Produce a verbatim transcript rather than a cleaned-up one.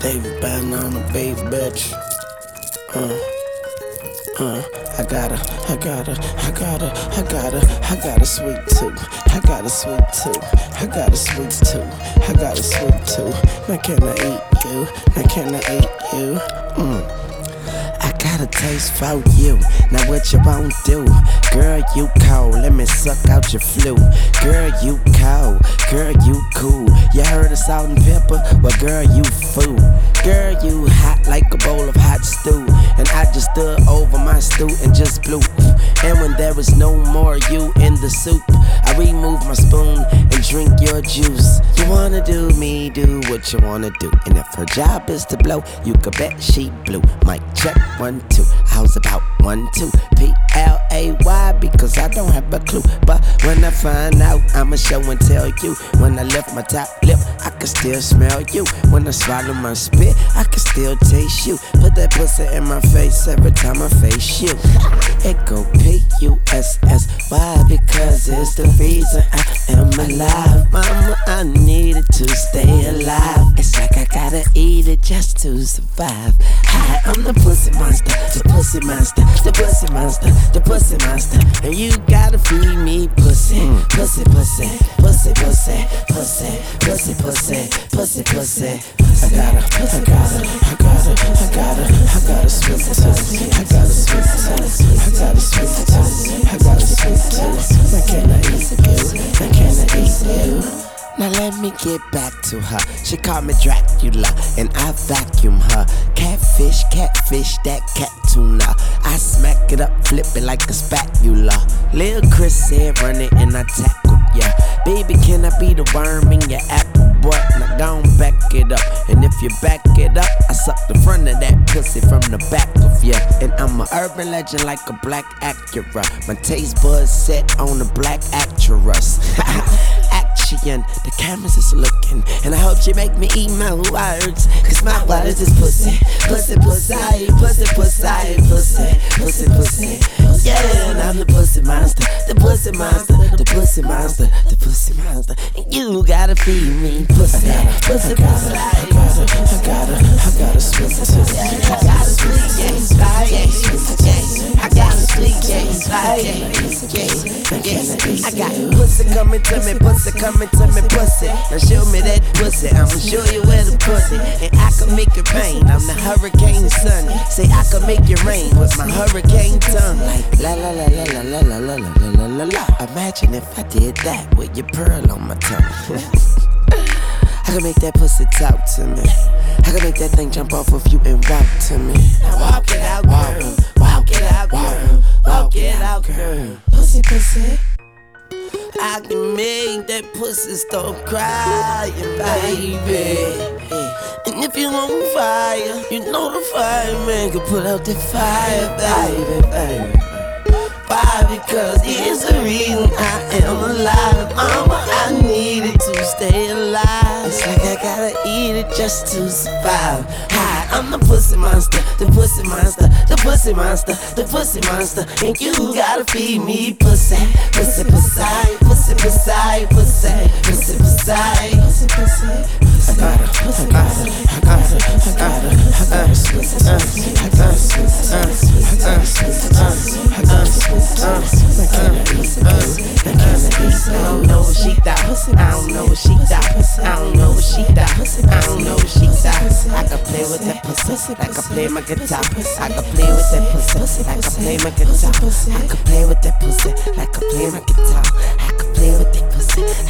David Banner on the baby bitch. Uh, uh, I got a, I got a, I got a, I got a, I got a sweet tooth. I got a sweet tooth. I got a sweet tooth. I got a sweet tooth. Now can I eat you? Now can I eat you? Mm. I got a taste for you. Now what you won't do? Girl, you cold. Let me suck out your flu. Girl, you cold. Girl, you cool. You heard of salt and pepper? Well, girl, you fool. Girl, you hot like a bowl of hot stew. And I just stood over my stew and just blew. And when there was no more you in the soup, I remove my spoon and drink your juice. You wanna do me, do what you wanna do. And if her job is to blow, you could bet she blew. Mic check, one, two. How's about one, two? P L A Y, because I don't have a clue. But when I find out, I'ma show and tell you. When I lift my top lip, I can still smell you. When I swallow my spit, I can still taste you. Put that pussy in my face every time I face you. It go P U S S Y, because it's the reason I am alive. Mama, I needed to stay alive. It's like I gotta eat it just to survive. Hi, I'm the pussy monster, the pussy monster, the pussy monster, the pussy monster. And you gotta feed me pussy, pussy, pussy, pussy, pussy, pussy, pussy, pussy, pussy, pussy. I gotta, I gotta, I gotta, I gotta, I gotta sweet tooth. I gotta sweet tooth. I gotta sweet tooth. I gotta sweet tooth. Now can I eat you? Now can I eat you? Now let me get back to her. She called me Dracula, and I vacuum her. Catfish, catfish, that cat tuna. I smack it up, flip it like a spatula. Lil' Chris said run it and I tackled ya. Baby, can I be the worm in your apple, boy? Now gon' back it up. And if you back it up, I suck the front of that pussy from the back of ya. And I'm a urban legend like a black Acura. My taste buds set on a black actress. Action, the cameras is looking, and I hope you make me eat my words. Cause my words is pussy, pussy, pussy, pussy, pussy, pussy, pussy, pussy. Yeah, and I'm the pussy monster, the pussy monster, the pussy monster, the pussy monster. And you gotta feed me pussy, pussy, pussy. I gotta, I gotta, I gotta sweet tooth. I gotta sweet, yes, yes, I gotta sweet, yes, yes. I got pussy coming to me, pussy coming to me, pussy. Now show me that pussy, I'ma show you where to put it. And I can make it rain, I'm the hurricane son. Say I can make it rain with my hurricane tongue. Like la la la la la la la la la la la la. Imagine if I did that with your pearl on my tongue. I can make that pussy talk to me. I can make that thing jump off of you and walk to me. Now walk it out, girl. Walk it out, girl. Walk it out, girl. Pussy, pussy. I can make that pussy stop crying, baby. And if you on fire, you know the fireman can put out the fire, baby, baby. Why? Because it's the reason I am alive. Mama, I needed to stay alive. It's like I gotta eat it just to survive. Hi, I'm the pussy monster, the pussy monster, the pussy monster, the pussy monster. And you gotta feed me pussy, pussy, pussy, pussy, pussy, pussy, pussy, pussy, pussy, pussy. I gotta, I gotta, I gotta, I gotta, I gotta sweet tooth. I gotta sweet tooth. I gotta sweet tooth. I gotta sweet tooth. I can't eat you. I can't eat you. I don't know what she thought. I don't know what she thought. I don't know what she thought. I don't know what she thought. I can play with that pussy like I play my guitar. I can play with that pussy like I play my guitar. I can play with that pussy like I play my guitar. I can play with that pussy